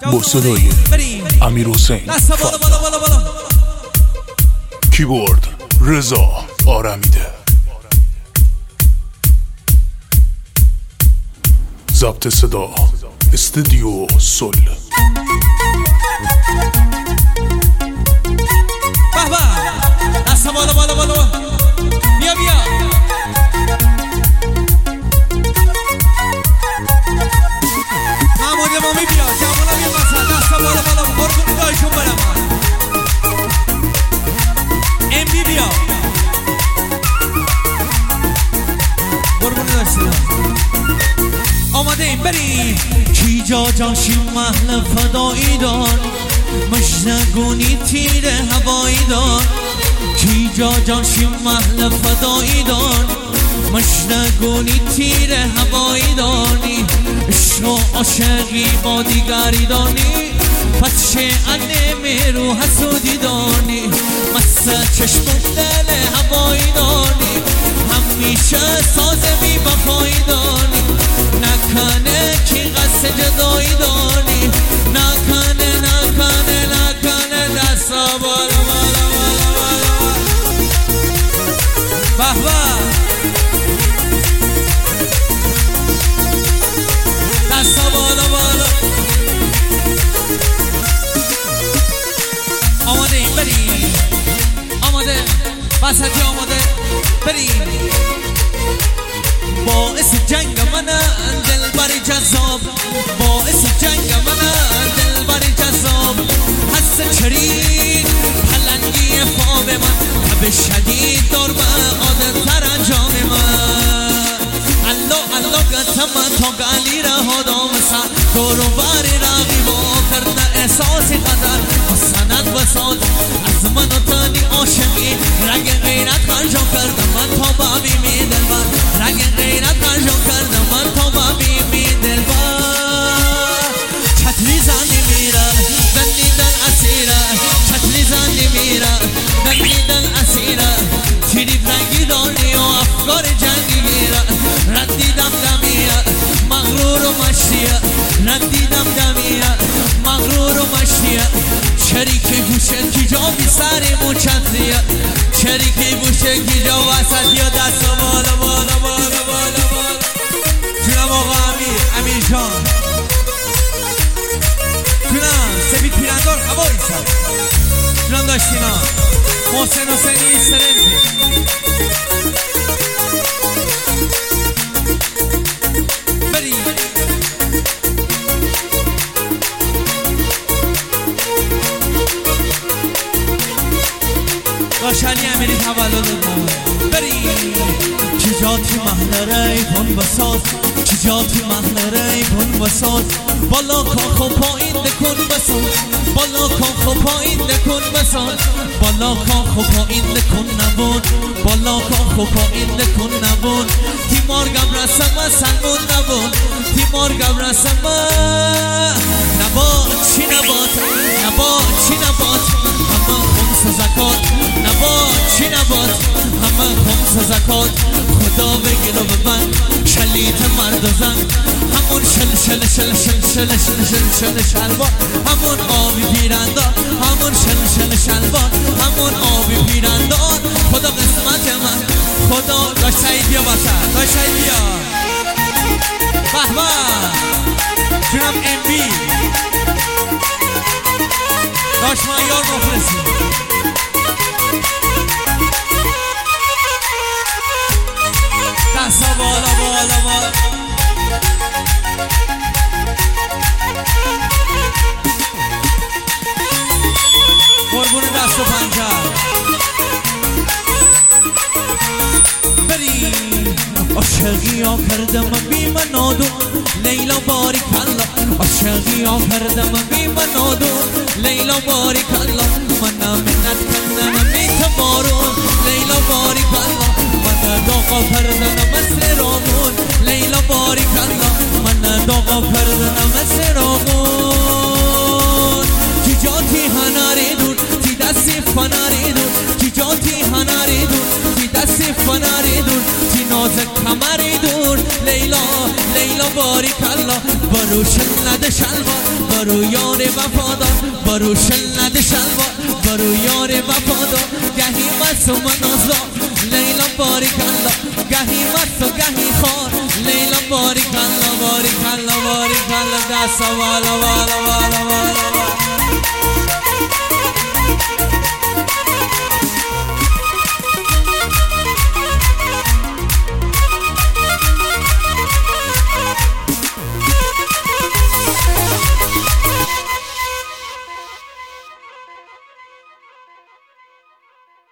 با صدای امیر حسین کیبورد رضا آرمیده، ضبط صدا استودیو سول. دست بالا بالا بالا، بیا بیا. محمود امامی بیا، جمالا بیا مثلا. دست بالا بالا، قربون دایشون برم. ام بی بیا، قربون دایشون. آماده ایم بریم. کی جا جاشیم محل فدایی دار، مشنگونی تیر هوایی دار. کی جا جاشیم محل فدایی دار، مشنگونی تیر هوایی دانی. عشق و عاشقی با دیگری دانی، پس شعنه میرو حسودی دانی. مسته چشم دل هوایی دانی، همیشه ساز بی وفایی دانی. نکنه کی قصد جدایی دانی، نکنه نکنه نکنه. دستا بالا بالا بالا بالا، به به. دستا بالا بالا. آماده این بریم، آماده وسطی، آماده بریم. باعث جنگ منه دلبر جذاب، باعث جنگ منه دلبر جذاب. حس چریک پلنگی خواب من، تب شدید دار به عادت تر انجام من. الله الله گتم تا گلی رها دام سر، دورو باری رقیبا کرده احساسی قدر. سند و ساد از من و تانی عاشقی، رنگ غیرت خرجا کردم من تا بابی می دلبر. رنگ غیرت خرجا کردم من تا بابی می دلبر. چتری زنی میره دنی دل اسیره، چتری زنی میره دنی دل اسیره. تیری رنگی دانی و افکار جنگی میره. ردیدم دمیه مغرور و مشتیه، ردیدم دمیه مغرور و مشتیه. شریکی بوشه کی جا بی سری موچتیه، شریکی بوشه کی جا وسط. یا دست بالا بالا بالا بالا بالا. جونم آقا امیر جان، جونم سبید پیرندار هوایی سر، جونم داشتینا محسن حسینی سرنتی. بریم داشتنی امیری تولد ما. بریم چجاتی محلره کن بساز، چجاتی محلره کن بساز. بالا کاخ و پایین دکن بساز، بالا کاخ و پایین دکن بساز. بالا کاخ و پایین دکن نبون، بالا کاخ و پایین دکن نبون. تیمار گبرسم سلمون نبون، تیمار گبرسم نبات چی نبات، نبات چی نبات. همه خمس زکات، نبات چی نبات. همه خمس زکات. خدا بگیر و ببند شلیت مرد و زن. همون شل شل شل شل شل شل شل شل شلوار، همون آبی پیرندار. همون شل شل شلوار، همون آبی پیرندار. خدا قسمت من، خدا. داشت سعید بیا بسر، داشت سعید بیا. به به. جونم ام بی داشت معیار مخلصی. دستا بالا بالا بالا. قربون دست و پنجر. بریم عاشقی ها کردم بی منادو، لیلا باری کلا. عاشقی ها کردم بی منادو، لیلا باری کلا. من منت کردم میت بارون، لیلا باری کلا. من داغا کردم مثل رامون، لیلا باری کلا. من داغا کردم مثل رامون. کی جاتی هناری دور، کی دستی فناری دور. کی جاتی هناری دور، کی دستی فناری دور. کی نازک کمری دور، لیلا لیلا باریکلا برو شلد شلوار برو یار وفادار برو شلد شلوار برو یار وفادار گهی مست و منازا لیلا باریکلا گهی مست و گهی خار لیلا باریکلا باریکلا باریکلا دست والا والا والا والا